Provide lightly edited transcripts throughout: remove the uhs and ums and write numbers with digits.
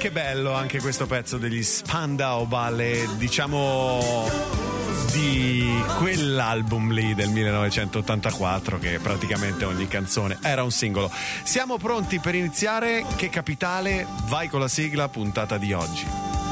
Che bello anche questo pezzo degli Spandau Ballet, diciamo di quell'album lì del 1984 che praticamente ogni canzone era un singolo. Siamo pronti per iniziare? Che capitale? Vai con la sigla, puntata di oggi.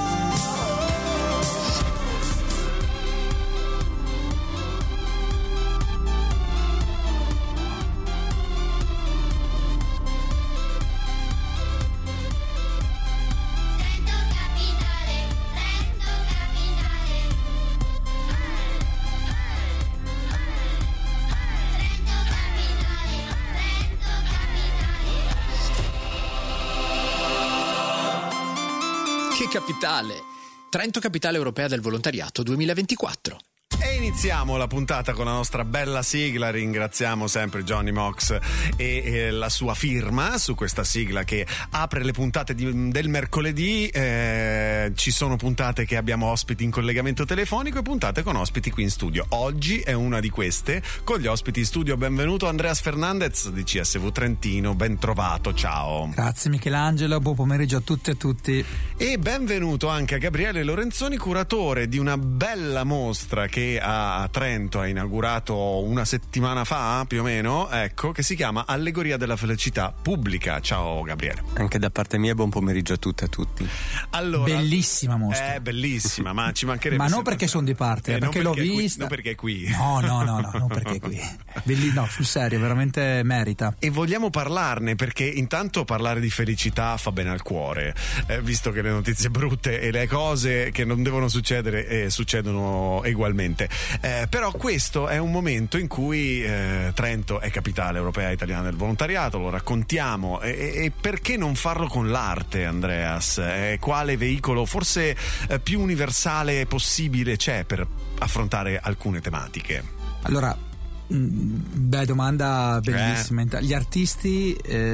Capitale. Trento Capitale Europea del Volontariato 2024. E iniziamo la puntata con la nostra bella sigla. Ringraziamo sempre Johnny Mox e la sua firma su questa sigla che apre le puntate del mercoledì. Ci sono puntate che abbiamo ospiti in collegamento telefonico e puntate con ospiti qui in studio. Oggi è una di queste con gli ospiti in studio. Benvenuto Andreas Fernandez di CSV Trentino, ben trovato, ciao. Grazie Michelangelo, buon pomeriggio a tutte e a tutti. E benvenuto anche a Gabriele Lorenzoni, curatore di una bella mostra che a Trento ha inaugurato una settimana fa più o meno, ecco, che si chiama Allegoria della felicità pubblica. Ciao Gabriele. Anche da parte mia buon pomeriggio a tutte e a tutti. Allora, bellissima mostra. Bellissima, ma ci mancherebbe. Ma non perché sono di parte, perché l'ho vista. Non perché è qui. No, non perché è qui. No, sul serio, veramente merita. E vogliamo parlarne perché intanto parlare di felicità fa bene al cuore, visto che le notizie brutte e le cose che non devono succedere succedono ugualmente. Però questo è un momento in cui Trento è capitale europea italiana del volontariato, lo raccontiamo, e perché non farlo con l'arte, Andreas? Quale veicolo forse più universale possibile c'è per affrontare alcune tematiche? Allora, domanda bellissima. Gli artisti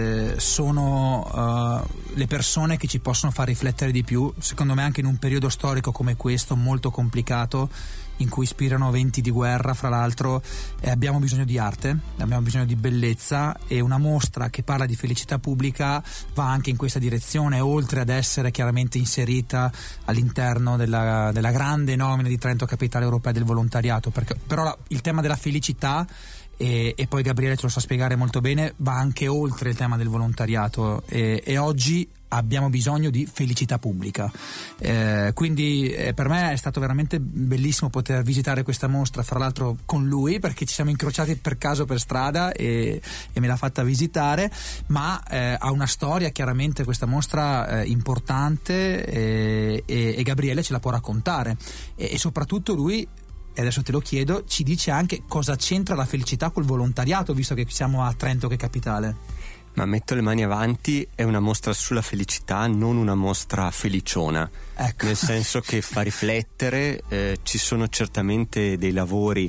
sono le persone che ci possono far riflettere di più, secondo me anche in un periodo storico come questo molto complicato, in cui ispirano venti di guerra, fra l'altro. Abbiamo bisogno di arte, abbiamo bisogno di bellezza, e una mostra che parla di felicità pubblica va anche in questa direzione, oltre ad essere chiaramente inserita all'interno della grande nomina di Trento Capitale Europea del Volontariato, perché però il tema della felicità, e poi Gabriele ce lo sa spiegare molto bene, va anche oltre il tema del volontariato, e oggi abbiamo bisogno di felicità pubblica, quindi per me è stato veramente bellissimo poter visitare questa mostra, fra l'altro con lui, perché ci siamo incrociati per caso per strada e me l'ha fatta visitare, ma ha una storia chiaramente questa mostra importante, e Gabriele ce la può raccontare, e soprattutto lui, e adesso te lo chiedo, ci dice anche cosa c'entra la felicità col volontariato, visto che siamo a Trento che è capitale. Ma metto le mani avanti, è una mostra sulla felicità, non una mostra feliciona, ecco. Nel senso che fa riflettere, ci sono certamente dei lavori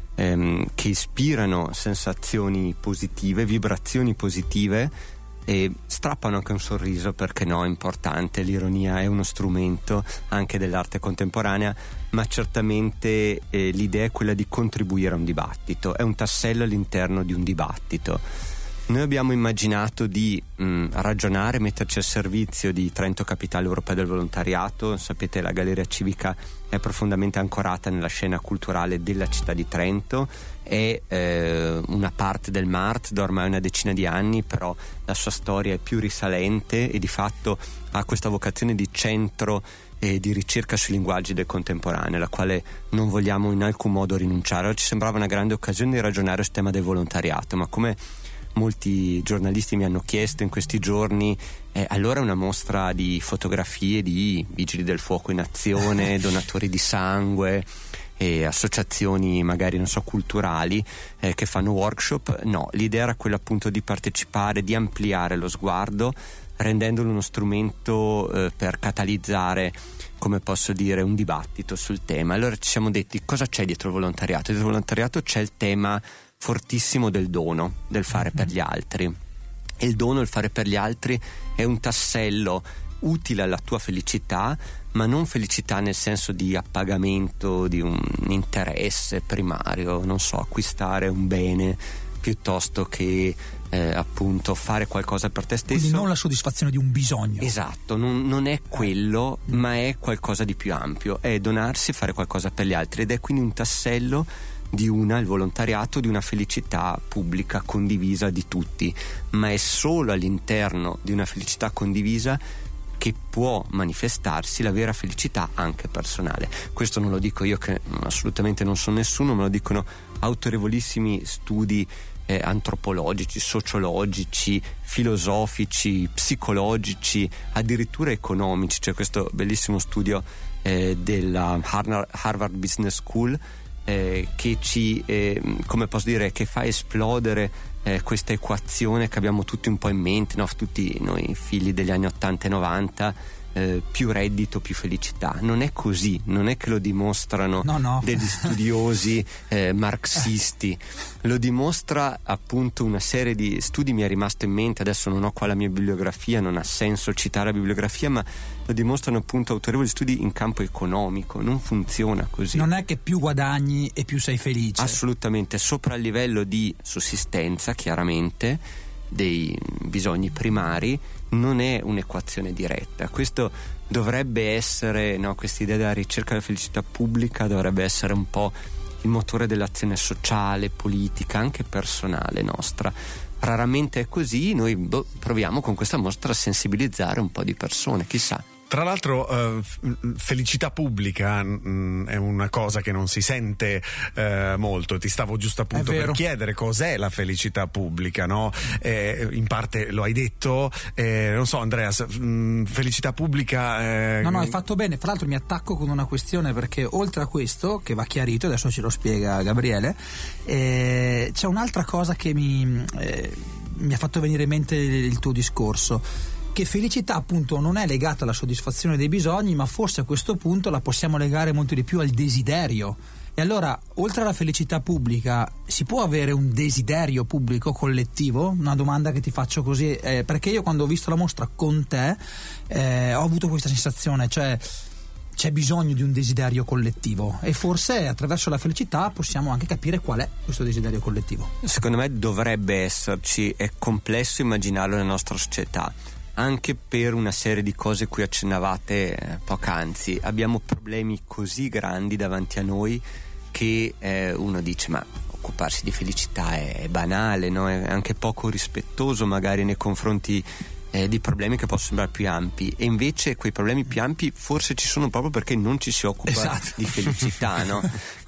che ispirano sensazioni positive, vibrazioni positive, e strappano anche un sorriso, perché no, è importante, l'ironia è uno strumento anche dell'arte contemporanea, ma certamente l'idea è quella di contribuire a un dibattito, è un tassello all'interno di un dibattito. Noi abbiamo immaginato di ragionare, metterci al servizio di Trento Capitale Europea del Volontariato. Sapete, la Galleria Civica è profondamente ancorata nella scena culturale della città di Trento, è una parte del MART da ormai una decina di anni, però la sua storia è più risalente e di fatto ha questa vocazione di centro di ricerca sui linguaggi del contemporaneo, alla quale non vogliamo in alcun modo rinunciare. Ci sembrava una grande occasione di ragionare sul tema del volontariato, ma come molti giornalisti mi hanno chiesto in questi giorni, allora una mostra di fotografie di vigili del fuoco in azione, donatori di sangue e associazioni magari culturali che fanno workshop. No, l'idea era quella appunto di partecipare, di ampliare lo sguardo, rendendolo uno strumento per catalizzare, come posso dire, un dibattito sul tema. Allora ci siamo detti, cosa c'è dietro il volontariato? Dietro il volontariato c'è il tema fortissimo del dono, del fare per gli altri, e il dono, il fare per gli altri, è un tassello utile alla tua felicità, ma non felicità nel senso di appagamento di un interesse primario, acquistare un bene piuttosto che appunto fare qualcosa per te stesso. Quindi non la soddisfazione di un bisogno. Esatto, non è quello, ma è qualcosa di più ampio, è donarsi, fare qualcosa per gli altri, ed è quindi un tassello di il volontariato, di una felicità pubblica condivisa di tutti, ma è solo all'interno di una felicità condivisa che può manifestarsi la vera felicità anche personale. Questo non lo dico io, che assolutamente non sono nessuno, me lo dicono autorevolissimi studi antropologici, sociologici, filosofici, psicologici, addirittura economici. C'è questo bellissimo studio della Harvard Business School che ci come posso dire, che fa esplodere questa equazione che abbiamo tutti un po' in mente, no? Tutti noi figli degli anni 80 e 90, più reddito più felicità. Non è così, non è che lo dimostrano degli studiosi marxisti, lo dimostra appunto una serie di studi. Mi è rimasto in mente, adesso non ho qua la mia bibliografia, non ha senso citare la bibliografia, ma lo dimostrano appunto autorevoli studi in campo economico. Non funziona così. Non è che più guadagni e più sei felice. Assolutamente, sopra il livello di sussistenza, chiaramente, dei bisogni primari, non è un'equazione diretta. Questo dovrebbe essere, questa idea della ricerca della felicità pubblica dovrebbe essere un po' il motore dell'azione sociale, politica, anche personale nostra. Raramente è così, noi proviamo con questa mostra a sensibilizzare un po' di persone, chissà. Tra l'altro felicità pubblica è una cosa che non si sente molto. Ti stavo giusto appunto per chiedere cos'è la felicità pubblica, no? In parte lo hai detto, non so Andreas, felicità pubblica... No, hai fatto bene. Fra l'altro mi attacco con una questione, perché oltre a questo, che va chiarito, adesso ce lo spiega Gabriele, c'è un'altra cosa che mi ha fatto venire in mente il tuo discorso, che felicità appunto non è legata alla soddisfazione dei bisogni, ma forse a questo punto la possiamo legare molto di più al desiderio. E allora, oltre alla felicità pubblica, si può avere un desiderio pubblico collettivo? Una domanda che ti faccio così, perché io quando ho visto la mostra con te ho avuto questa sensazione, cioè c'è bisogno di un desiderio collettivo, e forse attraverso la felicità possiamo anche capire qual è questo desiderio collettivo. Secondo me dovrebbe esserci, è complesso immaginarlo nella nostra società, anche per una serie di cose cui accennavate poc'anzi. Abbiamo problemi così grandi davanti a noi che uno dice ma occuparsi di felicità è banale, no? È anche poco rispettoso magari nei confronti di problemi che possono sembrare più ampi, e invece quei problemi più ampi forse ci sono proprio perché non ci si occupa di felicità, no?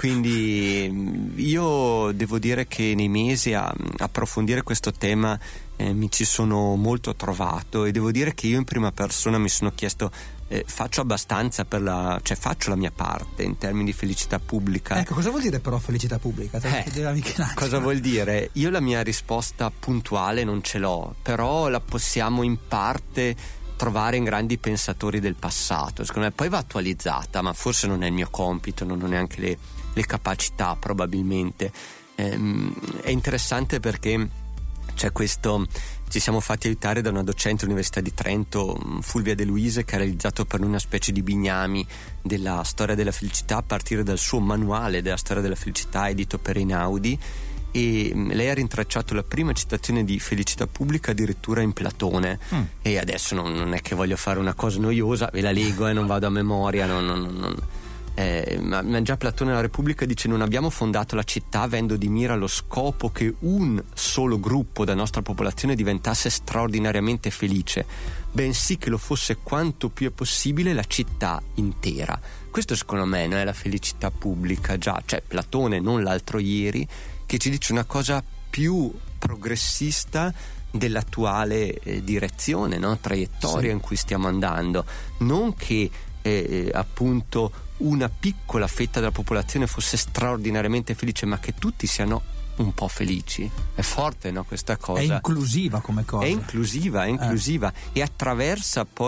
Quindi io devo dire che nei mesi a approfondire questo tema mi ci sono molto trovato, e devo dire che io in prima persona mi sono chiesto faccio abbastanza faccio la mia parte in termini di felicità pubblica. Ecco, cosa vuol dire però felicità pubblica? Cosa vuol dire? Io la mia risposta puntuale non ce l'ho, però la possiamo in parte trovare in grandi pensatori del passato. Secondo me poi va attualizzata, ma forse non è il mio compito, non ho neanche le capacità probabilmente. È interessante perché c'è questo, ci siamo fatti aiutare da una docente dell'Università di Trento, Fulvia De Luise, che ha realizzato per noi una specie di bignami della storia della felicità a partire dal suo manuale della storia della felicità edito per Einaudi, e lei ha rintracciato la prima citazione di felicità pubblica addirittura in Platone. E adesso non è che voglio fare una cosa noiosa, ve la leggo, non vado a memoria, ma già Platone nella Repubblica dice: non abbiamo fondato la città avendo di mira lo scopo che un solo gruppo della nostra popolazione diventasse straordinariamente felice, bensì che lo fosse quanto più è possibile la città intera. Questo secondo me non è la felicità pubblica. Già c'è Platone, non l'altro ieri, che ci dice una cosa più progressista dell'attuale direzione, no? Traiettoria in cui stiamo andando. Non che appunto una piccola fetta della popolazione fosse straordinariamente felice, ma che tutti siano un po' felici. È forte, no, questa cosa? È inclusiva come cosa. È inclusiva e attraversa poi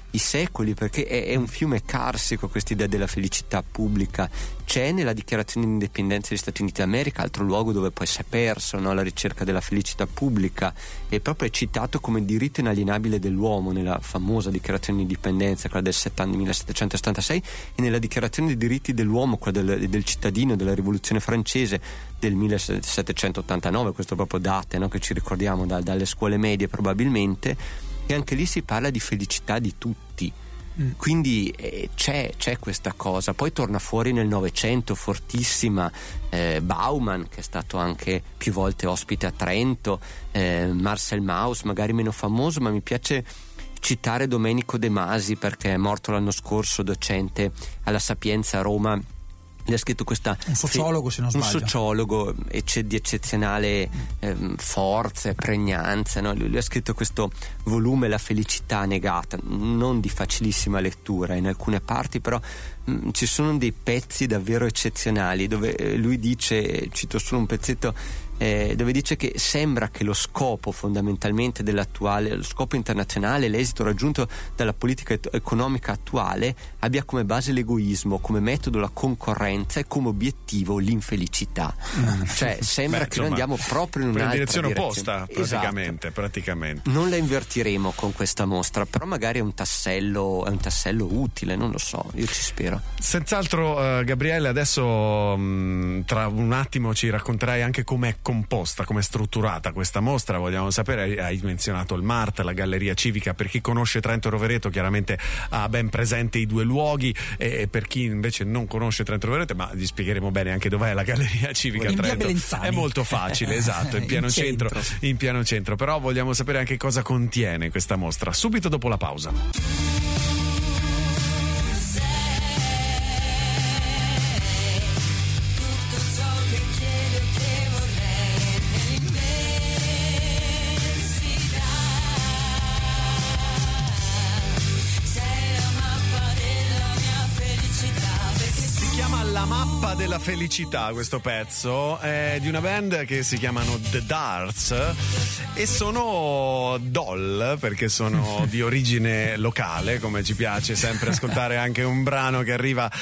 i secoli, perché è un fiume carsico questa idea della felicità pubblica. C'è nella dichiarazione di indipendenza degli Stati Uniti d'America, altro luogo dove poi si è perso, no, la ricerca della felicità pubblica, e proprio è citato come diritto inalienabile dell'uomo nella famosa dichiarazione di indipendenza, quella del 1776, e nella dichiarazione dei diritti dell'uomo, quella del cittadino della rivoluzione francese del 1789, questo proprio date, no, che ci ricordiamo dalle scuole medie probabilmente, e anche lì si parla di felicità di tutti. Quindi c'è questa cosa. Poi torna fuori nel Novecento fortissima Bauman, che è stato anche più volte ospite a Trento, Marcel Mauss, magari meno famoso, ma mi piace citare Domenico De Masi, perché è morto l'anno scorso, docente alla Sapienza a Roma. Lui ha scritto questa, un sociologo, se non sbaglio, un sociologo di eccezionale forza e pregnanza, no? Lui ha scritto questo volume, La felicità negata, non di facilissima lettura in alcune parti, però ci sono dei pezzi davvero eccezionali dove lui dice, cito solo un pezzetto, dove dice che sembra che lo scopo fondamentalmente dell'attuale, lo scopo internazionale, l'esito raggiunto dalla politica economica attuale abbia come base l'egoismo, come metodo la concorrenza e come obiettivo l'infelicità. Cioè sembra che noi andiamo proprio in un'altra direzione opposta, praticamente, esatto. praticamente. Non la invertiremo con questa mostra, però magari è un tassello utile, non lo so, io ci spero. Senz'altro, Gabriele, adesso tra un attimo ci racconterai anche com'è composta, come è strutturata questa mostra. Vogliamo sapere, hai menzionato il MART, la Galleria Civica. Per chi conosce Trento Rovereto chiaramente ha ben presente i due luoghi, e per chi invece non conosce Trento Rovereto, ma gli spiegheremo bene anche dov'è la Galleria Civica a Trento. È molto facile, esatto, in piano centro. Però vogliamo sapere anche cosa contiene questa mostra subito dopo la pausa. La mappa della felicità, questo pezzo è di una band che si chiamano The Darts e sono Doll, perché sono di origine locale, come ci piace sempre ascoltare anche un brano che arriva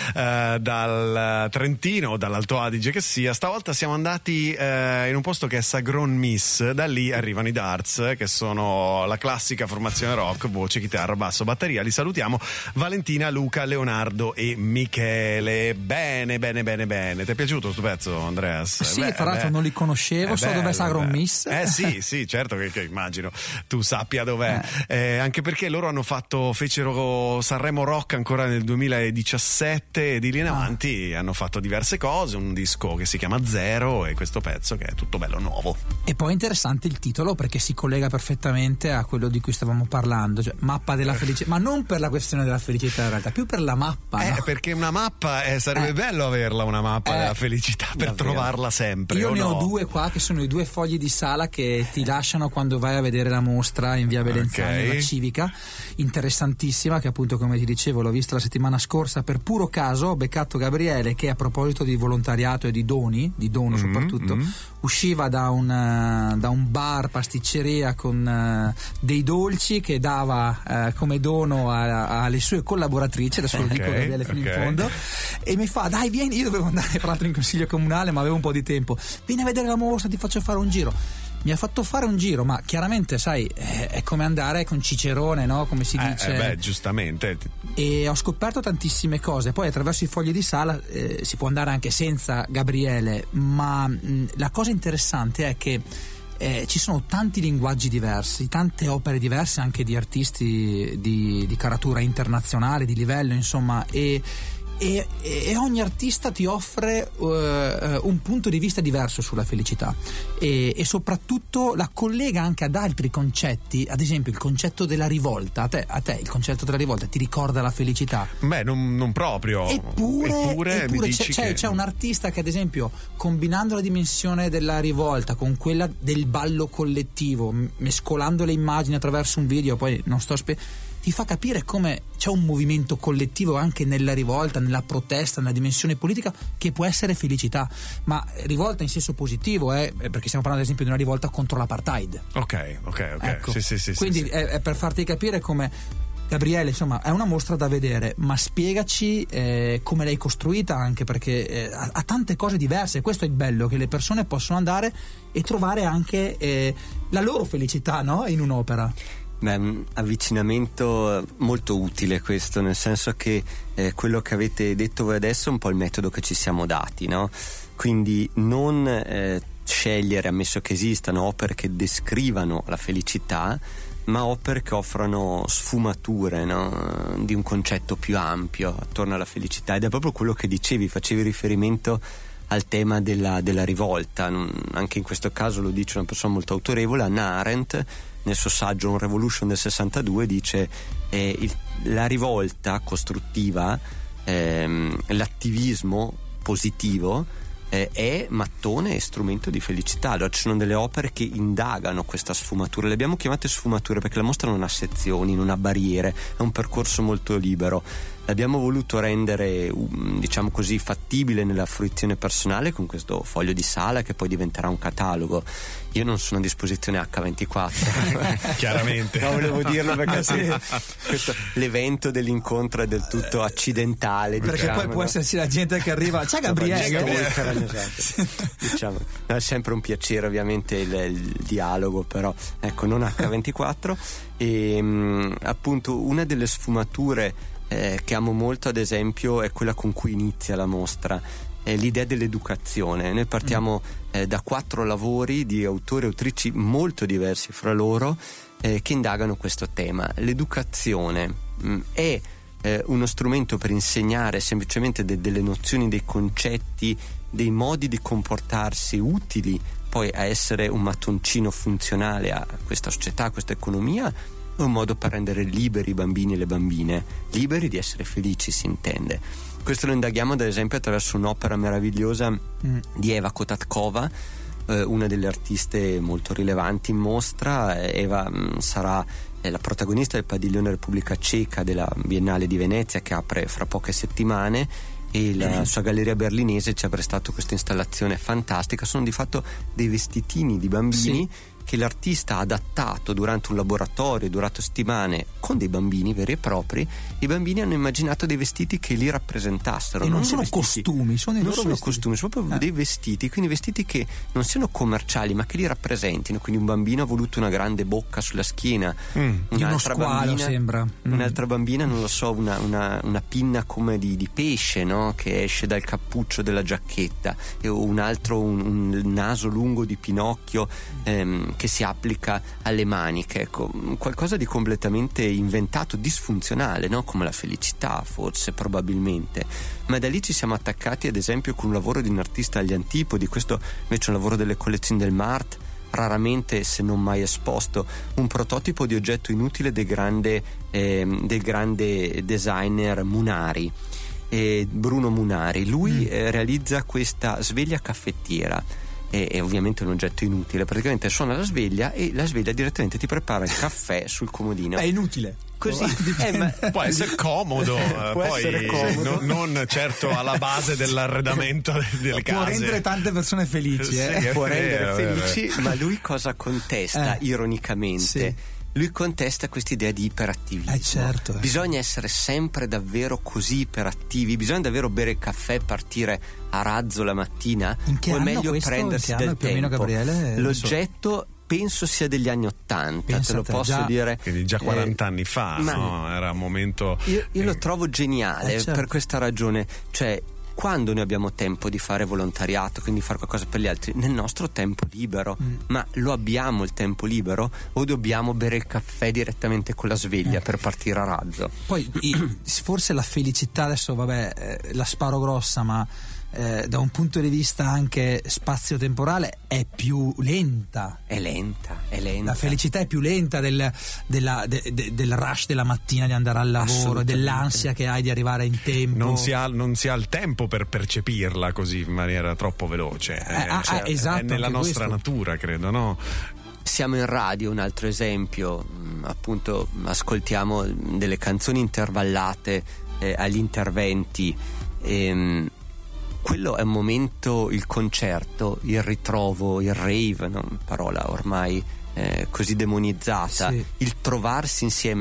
dal Trentino o dall'Alto Adige che sia. Stavolta siamo andati in un posto che è Sagron Miss, da lì arrivano i Darts, che sono la classica formazione rock, voce, chitarra, basso, batteria. Li salutiamo: Valentina, Luca, Leonardo e Michele. Bene. Ti è piaciuto questo pezzo, Andreas? Sì, tra l'altro non li conoscevo, so dov'è Sagron Miss. Sì, certo che immagino tu sappia dov'è. Anche perché loro fecero Sanremo Rock ancora nel 2017 e di lì in avanti hanno fatto diverse cose, un disco che si chiama Zero e questo pezzo che è tutto bello nuovo. E poi è interessante il titolo, perché si collega perfettamente a quello di cui stavamo parlando, cioè mappa della felicità, ma non per la questione della felicità in realtà, più per la mappa. No? Perché una mappa sarebbe bello averla, una mappa della felicità, per davvero trovarla sempre. Io ne ho due qua, che sono i due fogli di sala che ti lasciano quando vai a vedere la mostra in via Belenzani, la Civica, interessantissima, che appunto, come ti dicevo, l'ho vista la settimana scorsa per puro caso. Ho beccato Gabriele che, a proposito di volontariato e di dono soprattutto, usciva da un bar, pasticceria, con dei dolci che dava come dono alle sue collaboratrici. Adesso lo dico Gabriele fino in fondo, e mi fa: dai, vieni. Io dovevo andare fra l'altro in consiglio comunale, ma avevo un po' di tempo. Vieni a vedere la mostra, ti faccio fare un giro. Mi ha fatto fare un giro, ma chiaramente, sai, è come andare con Cicerone, no? Come si dice. Giustamente. E ho scoperto tantissime cose. Poi attraverso i fogli di sala si può andare anche senza Gabriele, ma la cosa interessante è che ci sono tanti linguaggi diversi, tante opere diverse, anche di artisti di caratura internazionale, di livello, insomma, e ogni artista ti offre un punto di vista diverso sulla felicità, e soprattutto la collega anche ad altri concetti. Ad esempio il concetto della rivolta, a te il concetto della rivolta ti ricorda la felicità? Beh, non proprio. Eppure c'è un artista che, ad esempio, combinando la dimensione della rivolta con quella del ballo collettivo, mescolando le immagini attraverso un video, poi non sto ti fa capire come c'è un movimento collettivo anche nella rivolta, nella protesta, nella dimensione politica, che può essere felicità, ma rivolta in senso positivo, perché stiamo parlando ad esempio di una rivolta contro l'apartheid. Ok. Ecco. Sì. Quindi è per farti capire come Gabriele, insomma, è una mostra da vedere, ma spiegaci come l'hai costruita, anche perché ha tante cose diverse. Questo è il bello, che le persone possono andare e trovare anche la loro felicità, no? In un'opera. Beh, un avvicinamento molto utile questo, nel senso che quello che avete detto voi adesso è un po' il metodo che ci siamo dati, no? Quindi non scegliere, ammesso che esistano, opere che descrivano la felicità, ma opere che offrano sfumature, no? Di un concetto più ampio attorno alla felicità. Ed è proprio quello che facevi riferimento al tema della rivolta. Anche in questo caso lo dice una persona molto autorevole, Hannah Arendt, nel suo saggio On Revolution del 62, dice la rivolta costruttiva, l'attivismo positivo è mattone e strumento di felicità. Allora ci sono delle opere che indagano questa sfumatura, le abbiamo chiamate sfumature perché la mostra non ha sezioni, non ha barriere, è un percorso molto libero. L'abbiamo voluto rendere, diciamo così, fattibile nella fruizione personale con questo foglio di sala che poi diventerà un catalogo. Io non sono a disposizione H24 chiaramente. No, volevo dirlo perché l'evento dell'incontro è del tutto accidentale, perché diciamo, poi può esserci la gente che arriva, ciao Gabriele, diciamo, è sempre un piacere ovviamente il dialogo, però ecco, non H24. E appunto una delle sfumature che amo molto, ad esempio, è quella con cui inizia la mostra, l'idea dell'educazione. Noi partiamo da 4 lavori di autori e autrici molto diversi fra loro, che indagano questo tema. L'educazione è uno strumento per insegnare semplicemente delle nozioni, dei concetti, dei modi di comportarsi utili poi a essere un mattoncino funzionale a questa società, a questa economia. È un modo per rendere liberi i bambini e le bambine, liberi di essere felici, si intende. Questo lo indaghiamo ad esempio attraverso un'opera meravigliosa di Eva Kotatkova, una delle artiste molto rilevanti in mostra. Eva sarà la protagonista del padiglione Repubblica Ceca della Biennale di Venezia, che apre fra poche settimane, e la sua galleria berlinese ci ha prestato questa installazione fantastica. Sono di fatto dei vestitini di bambini, sì, che l'artista ha adattato durante un laboratorio durato settimane con dei bambini veri e propri. I bambini hanno immaginato dei vestiti che li rappresentassero. E non sono costumi, sono i loro vestiti. Costumi, sono proprio dei vestiti, quindi vestiti che non siano commerciali ma che li rappresentino. Quindi un bambino ha voluto una grande bocca sulla schiena, uno squalo sembra. Un'altra bambina, non lo so, una pinna come di pesce, no? Che esce dal cappuccio della giacchetta, e un altro un naso lungo di Pinocchio che si applica alle maniche. Ecco, qualcosa di completamente inventato, disfunzionale, no? Come la felicità, forse, probabilmente. Ma da lì ci siamo attaccati ad esempio con un lavoro di un artista agli antipodi. Questo invece è un lavoro delle collezioni del Mart, raramente se non mai esposto, un prototipo di oggetto inutile del grande designer Munari, Bruno Munari. Lui realizza questa sveglia caffettiera. È ovviamente un oggetto inutile, praticamente suona la sveglia e la sveglia direttamente ti prepara il caffè sul comodino. È inutile. Così può essere comodo, poi essere comodo. Non certo alla base dell'arredamento delle case. Può rendere tante persone felici, sì, può rendere felici, ma lui cosa contesta ironicamente? Sì. Lui contesta quest'idea di iperattivismo. Certo. Bisogna essere sempre davvero così iperattivi, bisogna davvero bere il caffè e partire a razzo la mattina, o è meglio prendersi del tempo? Gabriele, l'oggetto penso sia degli anni 80, te lo posso dire. Quindi già 40 anni fa, no? Era un momento. Io lo trovo geniale, certo, per questa ragione, cioè quando noi abbiamo tempo di fare volontariato, quindi fare qualcosa per gli altri, nel nostro tempo libero, ma lo abbiamo il tempo libero o dobbiamo bere il caffè direttamente con la sveglia per partire a razzo? Poi forse la felicità, adesso la sparo grossa, ma da un punto di vista anche spazio-temporale è più lenta. È lenta. La felicità è più lenta del rush della mattina di andare al lavoro, dell'ansia che hai di arrivare in tempo. Non si ha il tempo per percepirla così in maniera troppo veloce. Esatto, è nella nostra natura, credo, no? Siamo in radio, un altro esempio, appunto ascoltiamo delle canzoni intervallate agli interventi. Quello è un momento, il concerto, il ritrovo, il rave, no? Parola ormai così demonizzata, sì, il trovarsi insieme.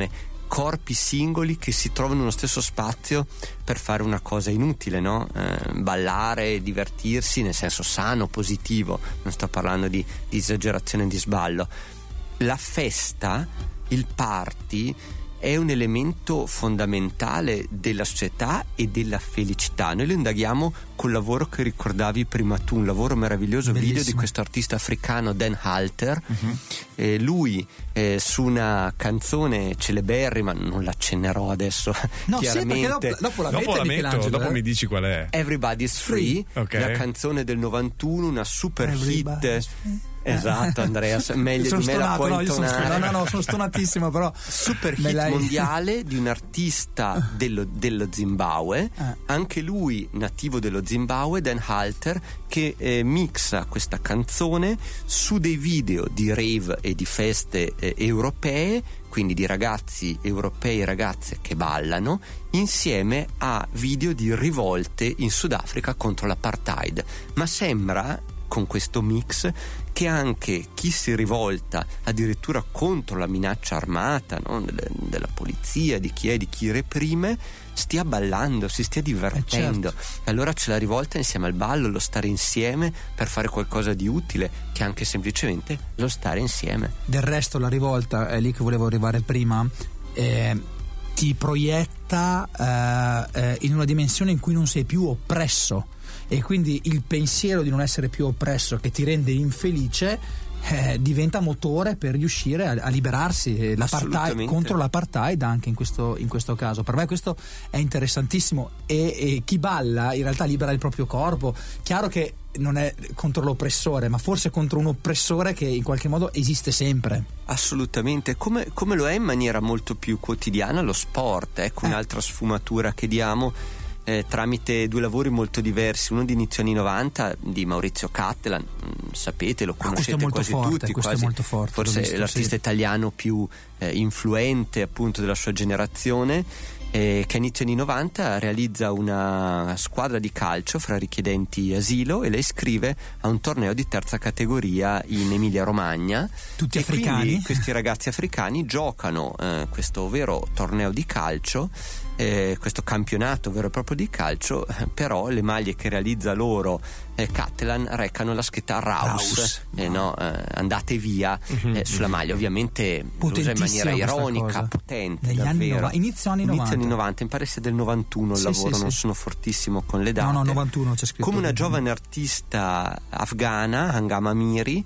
corpi singoli che si trovano nello stesso spazio per fare una cosa inutile, no? Ballare, divertirsi nel senso sano, positivo, non sto parlando di esagerazione, di sballo. La festa, il party, è un elemento fondamentale della società e della felicità. Noi lo indaghiamo col lavoro che ricordavi prima tu, un lavoro meraviglioso. Bellissimo. Video di questo artista africano Dan Halter. Lui su una canzone celeberrima, non l'accennerò adesso, no, chiaramente. Sì, dopo la metto, dopo mi dici qual è. Everybody's Free, okay. La canzone del 91, una super Everybody's hit. Esatto, Andrea, meglio di me la puoi intonare. No, sono stonatissimo, però super hit mondiale di un artista dello Zimbabwe, anche lui nativo dello Zimbabwe, Dan Halter, che mixa questa canzone su dei video di rave e di feste europee, quindi di ragazzi europei e ragazze che ballano, insieme a video di rivolte in Sudafrica contro l'apartheid. Ma sembra, con questo mix, che anche chi si rivolta addirittura contro la minaccia armata, no? della polizia, di chi reprime, stia ballando, si stia divertendo. Certo. Allora c'è la rivolta insieme al ballo, lo stare insieme per fare qualcosa di utile, che è anche semplicemente lo stare insieme. Del resto la rivolta, è lì che volevo arrivare prima, ti proietta in una dimensione in cui non sei più oppresso, e quindi il pensiero di non essere più oppresso, che ti rende infelice, diventa motore per riuscire a liberarsi contro l'apartheid, anche in questo caso. Per me questo è interessantissimo, e chi balla in realtà libera il proprio corpo. Chiaro che non è contro l'oppressore, ma forse contro un oppressore che in qualche modo esiste sempre. Assolutamente, come lo è in maniera molto più quotidiana lo sport. Ecco un'altra sfumatura che diamo tramite due lavori molto diversi, uno di inizio anni 90 di Maurizio Cattelan, sapete, lo conoscete quasi tutti, quasi, è molto forte, forse l'artista italiano più influente appunto della sua generazione, che a inizio anni 90 realizza una squadra di calcio fra richiedenti asilo e la iscrive a un torneo di terza categoria in Emilia Romagna. Tutti africani. Quindi questi ragazzi africani giocano questo vero torneo di calcio, questo campionato vero e proprio di calcio, però le maglie che realizza loro Cattelan recano la scritta Raus. Andate via sulla maglia, ovviamente lo usa in maniera ironica, potente, negli davvero. Inizio anni 90, mi pare sia del 91 il lavoro, non sono fortissimo con le date. No, 91 c'è scritto. Come una giovane artista afghana, Hangama Miri,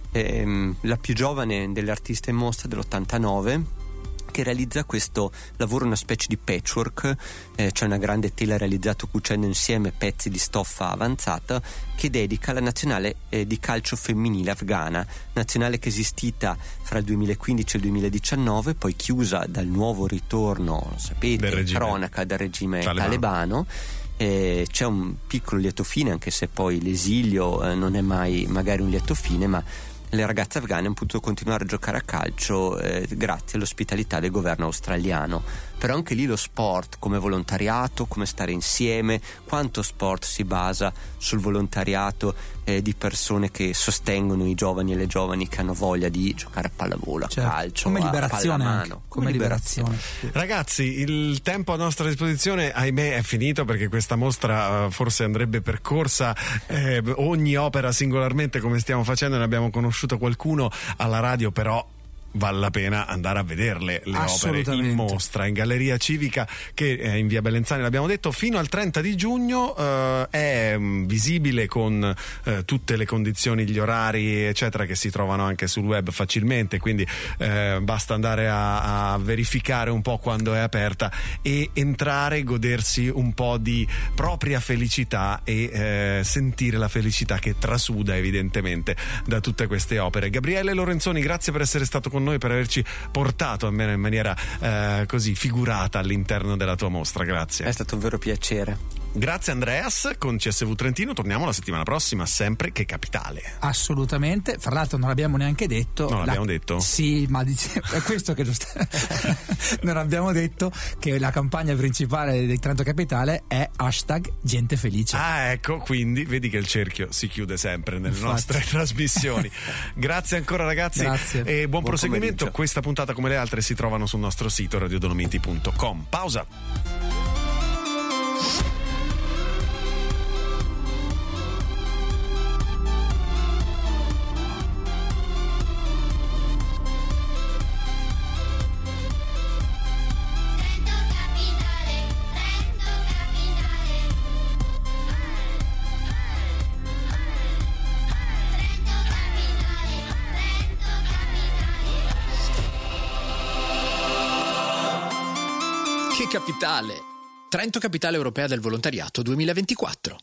la più giovane delle artiste in mostra dell'89, che realizza questo lavoro, una specie di patchwork, cioè una grande tela realizzata cucendo insieme pezzi di stoffa avanzata, che dedica alla nazionale di calcio femminile afghana, nazionale che è esistita fra il 2015 e il 2019, poi chiusa dal nuovo ritorno, lo sapete, cronaca del regime talebano. C'è un piccolo lieto fine, anche se poi l'esilio non è mai magari un lieto fine, ma le ragazze afghane hanno potuto continuare a giocare a calcio grazie all'ospitalità del governo australiano. Però anche lì lo sport come volontariato, come stare insieme, quanto sport si basa sul volontariato di persone che sostengono i giovani e le giovani che hanno voglia di giocare a pallavolo, a calcio, come liberazione, a pallamano, come liberazione. Ragazzi, il tempo a nostra disposizione ahimè è finito, perché questa mostra forse andrebbe percorsa ogni opera singolarmente, come stiamo facendo. Ne abbiamo conosciuto qualcuno alla radio, però vale la pena andare a vederle le opere in mostra in Galleria Civica, che è in via Belenzani, l'abbiamo detto, fino al 30 di giugno è visibile con tutte le condizioni, gli orari eccetera, che si trovano anche sul web facilmente, quindi basta andare a verificare un po' quando è aperta e entrare, godersi un po' di propria felicità e sentire la felicità che trasuda evidentemente da tutte queste opere. Gabriele Lorenzoni, grazie per essere stato con noi, per averci portato almeno in maniera così figurata all'interno della tua mostra. Grazie. È stato un vero piacere. Grazie Andreas, con CSV Trentino torniamo la settimana prossima, sempre Che Capitale. Assolutamente, fra l'altro non l'abbiamo neanche detto. Non l'abbiamo detto? Sì, ma è questo che non abbiamo detto che la campagna principale del Trento Capitale è #gente felice. Ah, ecco, quindi vedi che il cerchio si chiude sempre nelle nostre trasmissioni. Grazie ancora ragazzi. Grazie. E buon proseguimento. Pomeriggio. Questa puntata come le altre si trovano sul nostro sito radiodolomiti.com. Pausa. Che Capitale! Trento Capitale Europea del Volontariato 2024.